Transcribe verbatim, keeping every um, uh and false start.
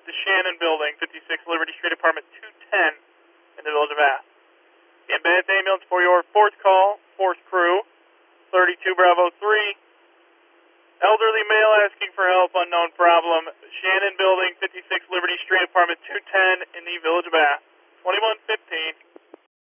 to Shannon Building, fifty-six Liberty Street, apartment two ten in the Village of Bath. The advanced ambulance for your fourth call, fourth crew, thirty-two Bravo three. Elderly male asking for help, unknown problem. Shannon Building, fifty-six Liberty Street, apartment two ten in the Village of Bath. twenty-one fifteen.